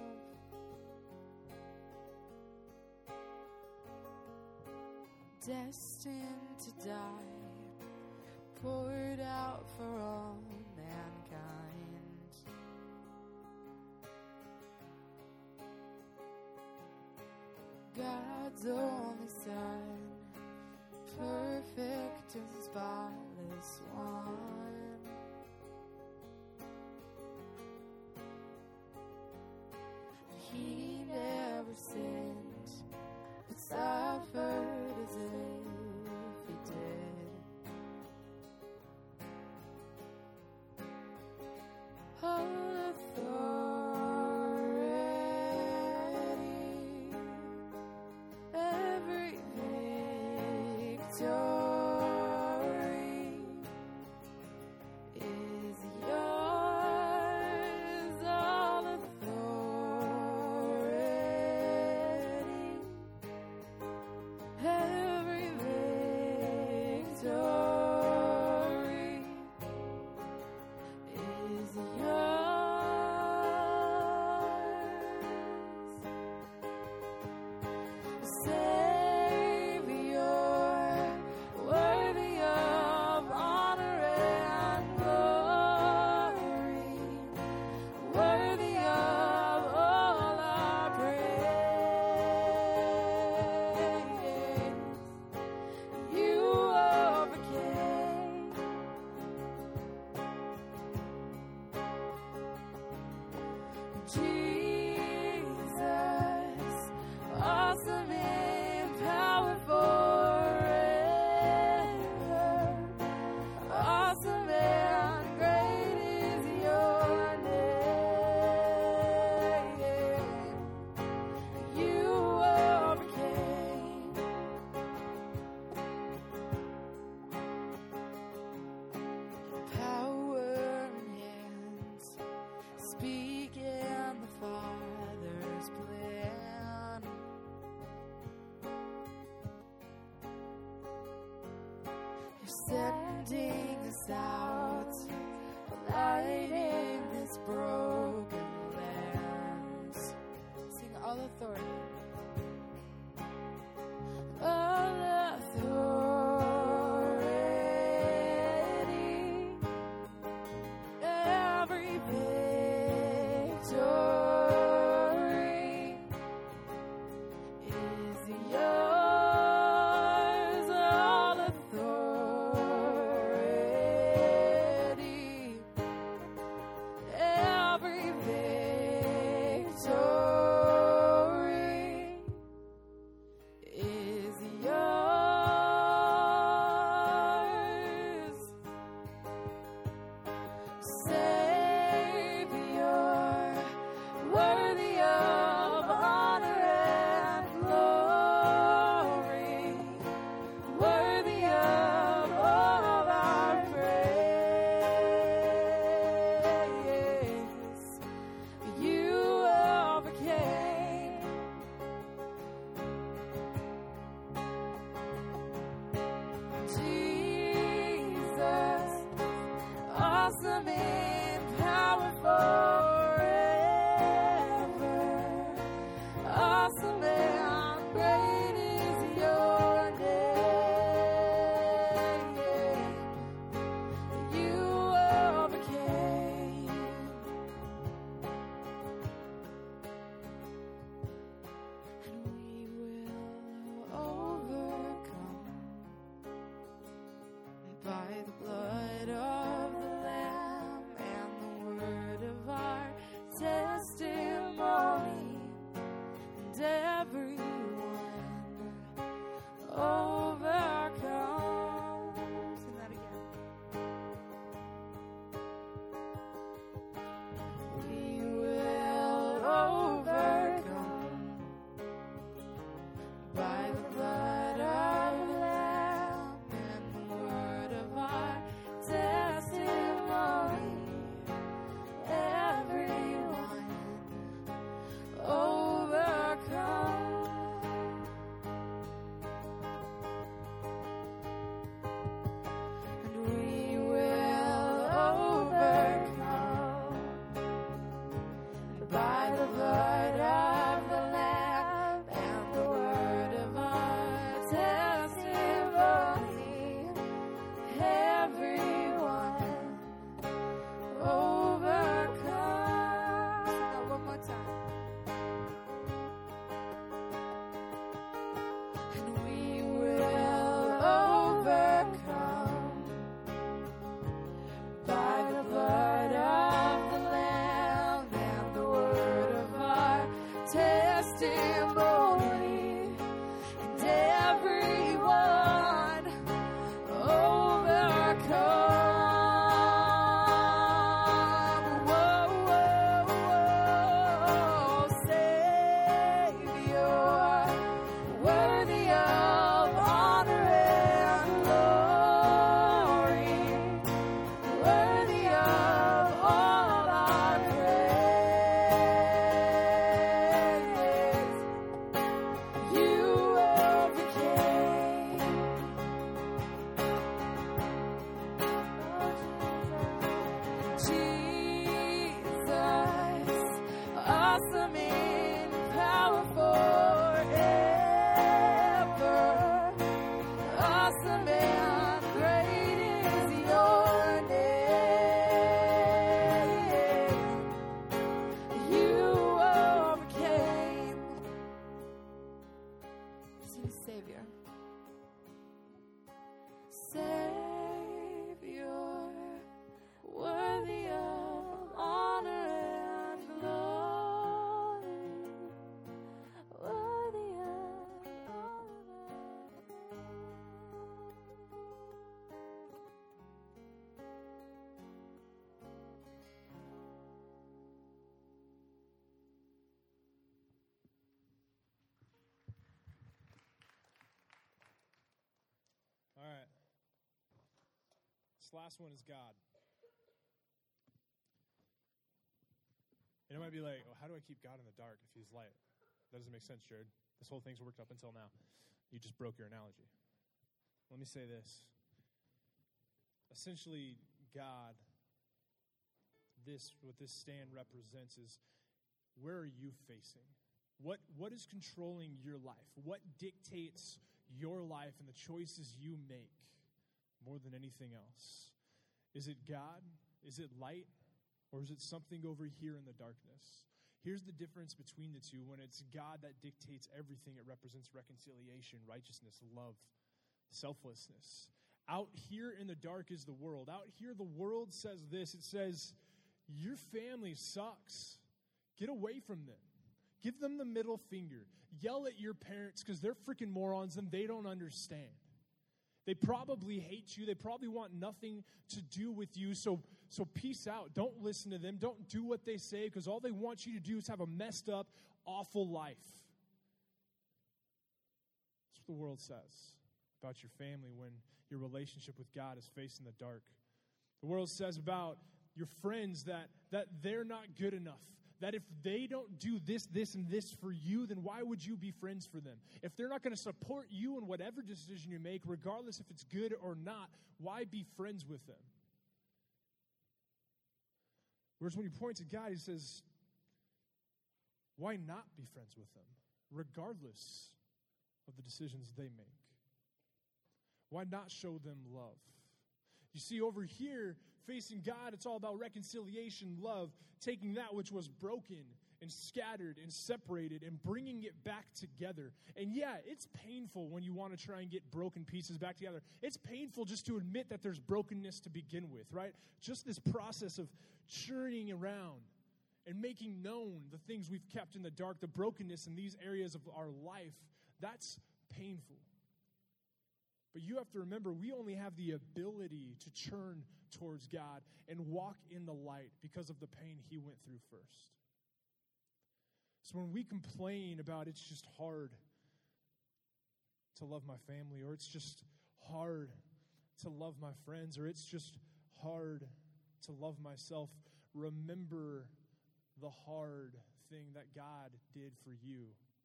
S3: destined to die, poured out for all mankind. God's only Son, perfect and spotless one. He never sinned, but suffered as if he did. All authority, every victory is yours. All authority, every victory is yours. Savior, worthy of honor and glory, worthy of all our praise. You overcame. Jesus, awesome in power forever, awesome and great is your name. You overcame. sending us out, lighting this broken land. Sing all authority. All authority, every victory is yours. All authority, every victory is yours. Savior, worthy of honor and glory, worthy of all our praise. You overcame. Jesus, awesome in power forever. Awesome and great is your name. You overcame. And we will overcome by the blood of the Lamb and the word of our testimony. And everyone overcomes. Sing that again. We will overcome by the blood of the Lamb and the word of our testimony. Everyone overcomes. And we will overcome by the blood of the Lamb and the word of our testimony. Everyone overcomes. Now one more time. And we will overcome by the blood of the Lamb and the word of our testimony. And everyone overcome. Whoa, whoa, whoa. Savior, worthy of honor and glory, worthy of all our praise. You overcame. Jesus, awesome in power forever. Awesome and great is your name. You overcame. Sing Savior. Savior, worthy of honor and glory, worthy of honor.
S2: All right. This last one is God. And it might be like, well, how do I keep God in the dark if he's light? That doesn't make sense, Jared. This whole thing's worked up until now. You just broke your analogy. Let me say this. essentially, God, what this stand represents is, where are you facing? What is controlling your life? What dictates your life and the choices you make more than anything else? Is it God? Is it light? Or is it something over here in the darkness? Here's the difference between the two. When it's God that dictates everything, it represents reconciliation, righteousness, love, selflessness. Out here in the dark is the world. Out here, the world says this. It says, your family sucks. Get away from them. Give them the middle finger. Yell at your parents because they're freaking morons and they don't understand. They probably hate you. They probably want nothing to do with you. So peace out. Don't listen to them. Don't do what they say because all they want you to do is have a messed up, awful life. That's what the world says about your family when your relationship with God is facing the dark. The world says about your friends that they're not good enough. That if they don't do this, and this for you, then why would you be friends for them? If they're not going to support you in whatever decision you make, regardless if it's good or not, why be friends with them? Whereas when you point to God, he says, why not be friends with them, regardless of the decisions they make? Why not show them love? You see, over here, facing God, it's all about reconciliation, love, taking that which was broken and scattered and separated and bringing it back together. And yeah, it's painful when you want to try and get broken pieces back together. It's painful just to admit that there's brokenness to begin with, right? Just this process of churning around and making known the things we've kept in the dark, the brokenness in these areas of our life, that's painful. But you have to remember, we only have the ability to churn towards God and walk in the light because of the pain he went through first. So when we complain about it's just hard to love my family, or it's just hard to love my friends, or it's just hard to love myself, remember the hard thing that God did for you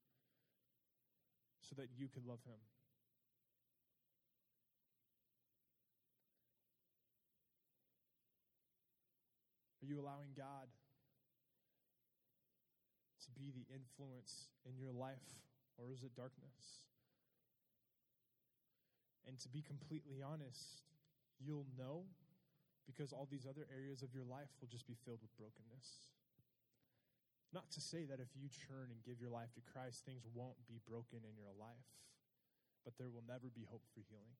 S2: so that you could love him. Are you allowing God to be the influence in your life, or is it darkness? And to be completely honest, you'll know because all these other areas of your life will just be filled with brokenness. Not to say that if you churn and give your life to Christ, things won't be broken in your life, but there will never be hope for healing.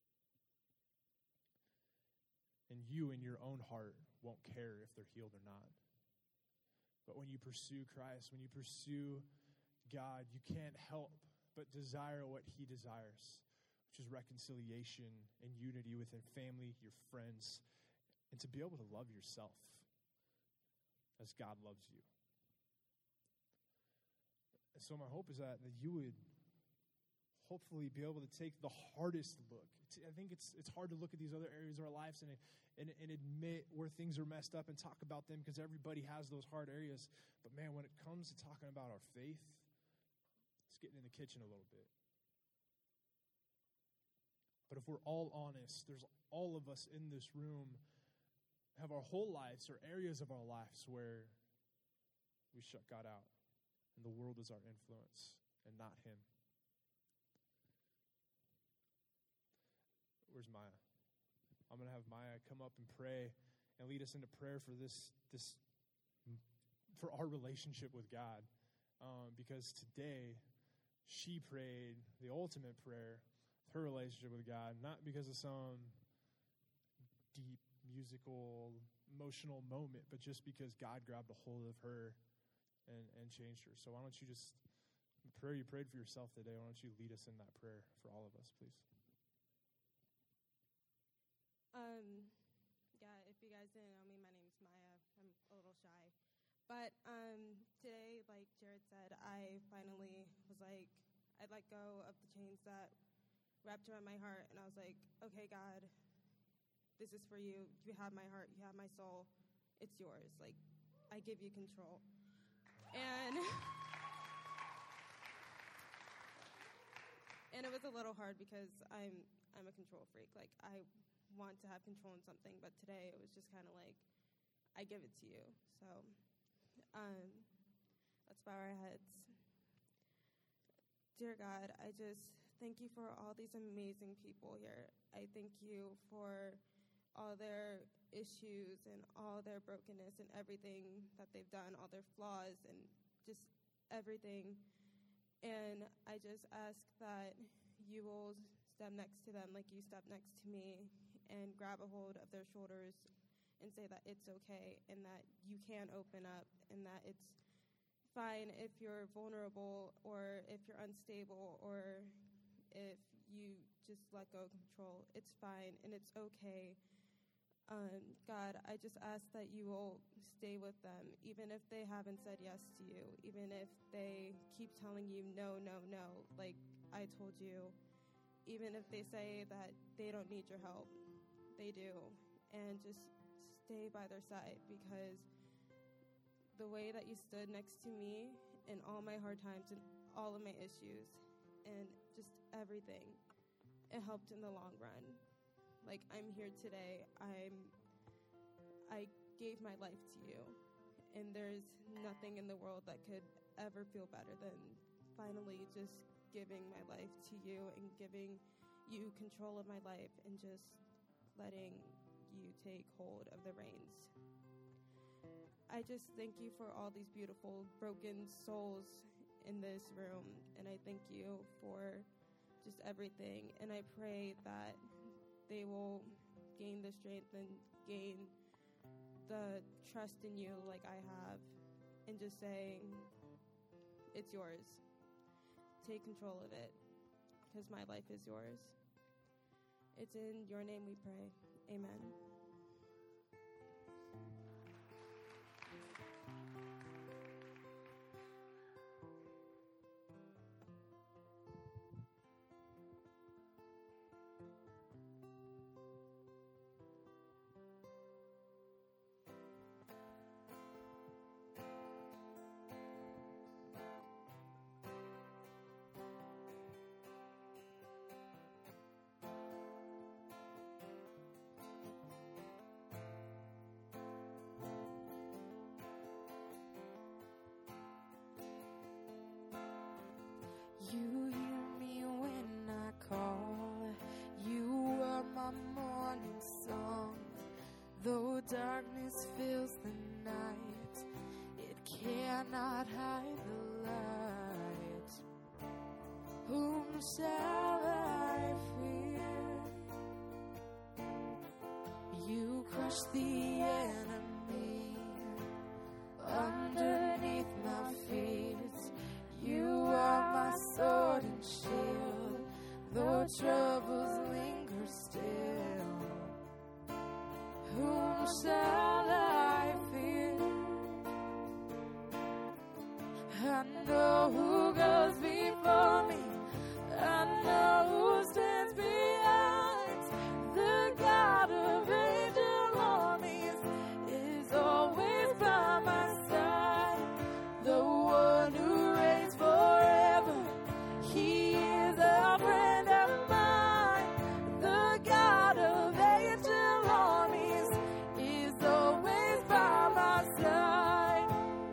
S2: And you in your own heart won't care if they're healed or not. But when you pursue Christ, when you pursue God, you can't help but desire what he desires, which is reconciliation and unity within family, your friends, and to be able to love yourself as God loves you. And so my hope is that you would hopefully be able to take the hardest look. I think it's hard to look at these other areas of our lives and admit where things are messed up and talk about them because everybody has those hard areas. But man, when it comes to talking about our faith, it's getting in the kitchen a little bit. But if we're all honest, there's all of us in this room have our whole lives or areas of our lives where we shut God out and the world is our influence and not him. Where's Maya? I'm going to have Maya come up and pray and lead us into prayer for this for our relationship with God. Because today, she prayed the ultimate prayer, her relationship with God, not because of some deep musical, emotional moment, but just because God grabbed a hold of her and changed her. So why don't you just, the prayer you prayed for yourself today, why don't you lead us in that prayer for all of us, please?
S5: Yeah, if you guys didn't know me, my name's Maya. I'm a little shy. But today, like Jared said, I finally was like, I let go of the chains that wrapped around my heart, and I was like, okay, God, this is for you. You have my heart. You have my soul. It's yours. Like, I give you control. And it was a little hard because I'm a control freak. Like, I want to have control in something, but today it was just kind of like, I give it to you. So let's bow our heads. Dear God, I just thank you for all these amazing people here. I thank you for all their issues and all their brokenness and everything that they've done, all their flaws and just everything. And I just ask that you will step next to them like you stepped next to me and grab a hold of their shoulders and say that it's okay and that you can open up and that it's fine if you're vulnerable or if you're unstable or if you just let go of control. It's fine and it's okay. God, I just ask that you will stay with them, even if they haven't said yes to you, even if they keep telling you no, no, no, like I told you, even if they say that they don't need your help, they do, and just stay by their side, because the way that you stood next to me in all my hard times and all of my issues and just everything, it helped in the long run. Like, I'm here today. I gave my life to you, and there's nothing in the world that could ever feel better than finally just giving my life to you and giving you control of my life and just letting you take hold of the reins. I just thank you for all these beautiful broken souls in this room, and I thank you for just everything, and I pray that they will gain the strength and gain the trust in you like I have, and just saying, it's yours. Take control of it, because my life is yours. It's in your name we pray. Amen.
S3: You hear me when I call. You are my morning song. Though darkness fills the night, it cannot hide the light. Whom shall I fear? You crush the enemy underneath my feet. You are my sword and shield, though troubles linger still. Whom shall I fear? I know who goes before me. I know who stands behind. The God of angel armies is always by my side. The one who reigns forever, he is a friend of mine. The God of angel armies is always by my side.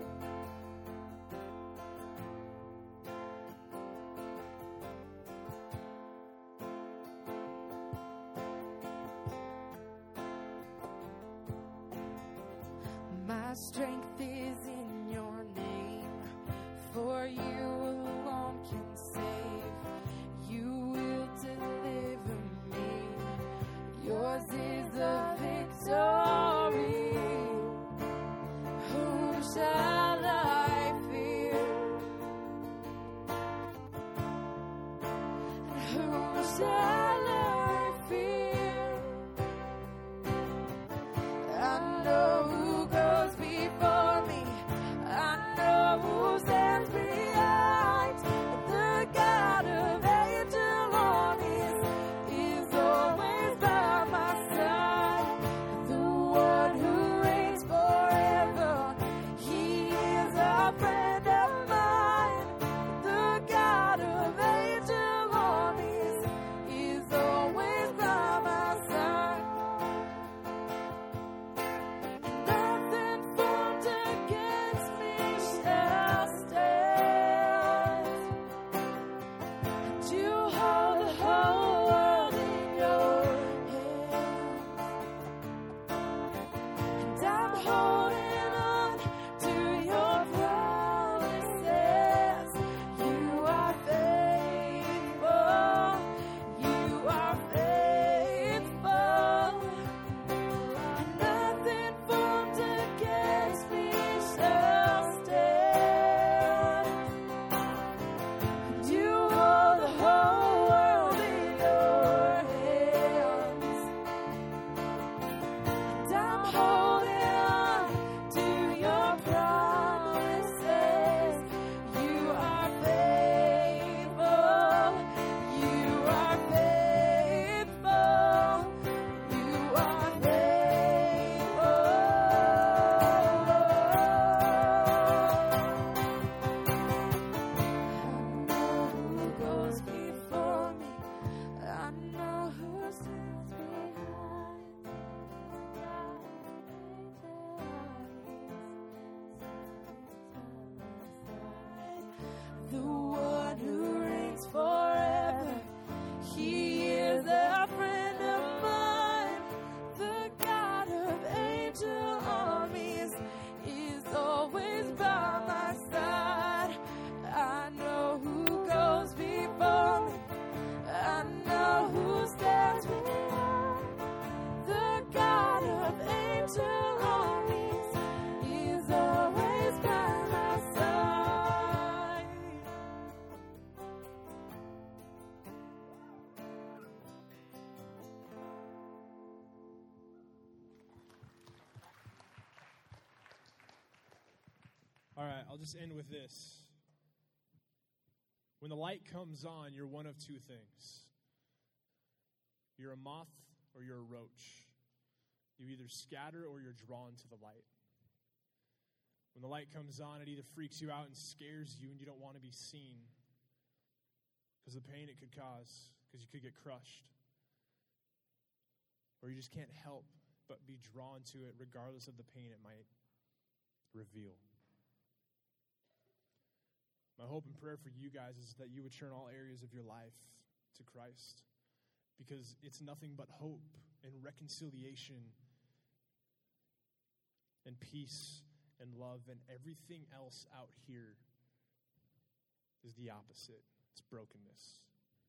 S3: My strength is in your name, for you alone can save. You will deliver me. Yours is the victory. Whom shall I fear? Whom shall I fear? I know who goes before me. holding on to your promises. You are faithful. You are faithful. Nothing formed against me shall stand. You hold the whole world in your hands. And I'm holding on to your promises. You are faithful. You are faithful. You are faithful. I know who goes before me. I know who stands behind. The one who reigns forever. He is a friend of mine. The God of angel armies is always by my side. I know who goes before me. I know who stands behind. The God of angel armies is always by my side.
S2: All right, I'll just end with this. When the light comes on, you're one of two things. You're a moth or you're a roach. You either scatter or you're drawn to the light. When the light comes on, it either freaks you out and scares you and you don't want to be seen because of the pain it could cause, because you could get crushed. Or you just can't help but be drawn to it regardless of the pain it might reveal. My hope and prayer for you guys is that you would turn all areas of your life to Christ, because it's nothing but hope and reconciliation and peace and love, and everything else out here is the opposite. It's brokenness.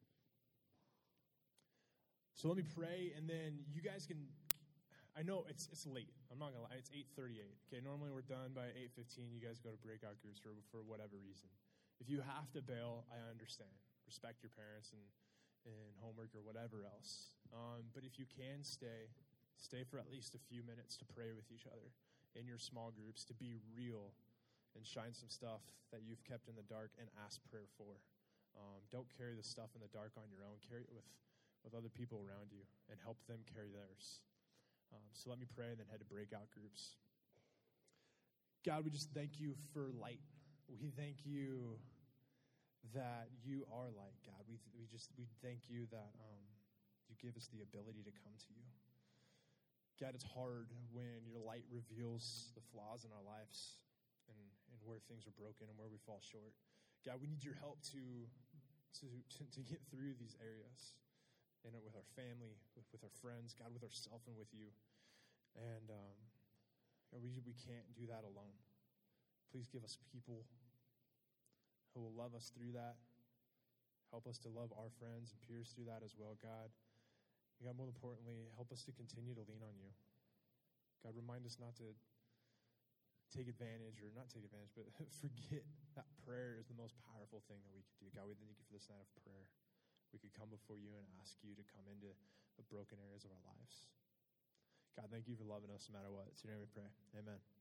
S2: So let me pray, and then you guys can, I know it's late. I'm not going to lie. It's 8:38. Okay, normally we're done by 8:15. You guys go to breakout groups for whatever reason. If you have to bail, I understand. Respect your parents and homework or whatever else. But if you can stay for at least a few minutes to pray with each other in your small groups, to be real and shine some stuff that you've kept in the dark and ask prayer for. Don't carry the stuff in the dark on your own. Carry it with other people around you and help them carry theirs. So let me pray and then head to breakout groups. God, we just thank you for light. We thank you that you are light, God. We thank you that you give us the ability to come to you. God, it's hard when your light reveals the flaws in our lives and where things are broken and where we fall short. God, we need your help to get through these areas, and with our family, with our friends, God, with ourselves and with you. And God, we can't do that alone. Please give us people who will love us through that. Help us to love our friends and peers through that as well, God. God, more importantly, help us to continue to lean on you. God, remind us not to take advantage, or not take advantage, but forget that prayer is the most powerful thing that we could do. God, we thank you for this night of prayer. We could come before you and ask you to come into the broken areas of our lives. God, thank you for loving us no matter what. It's your name we pray. Amen.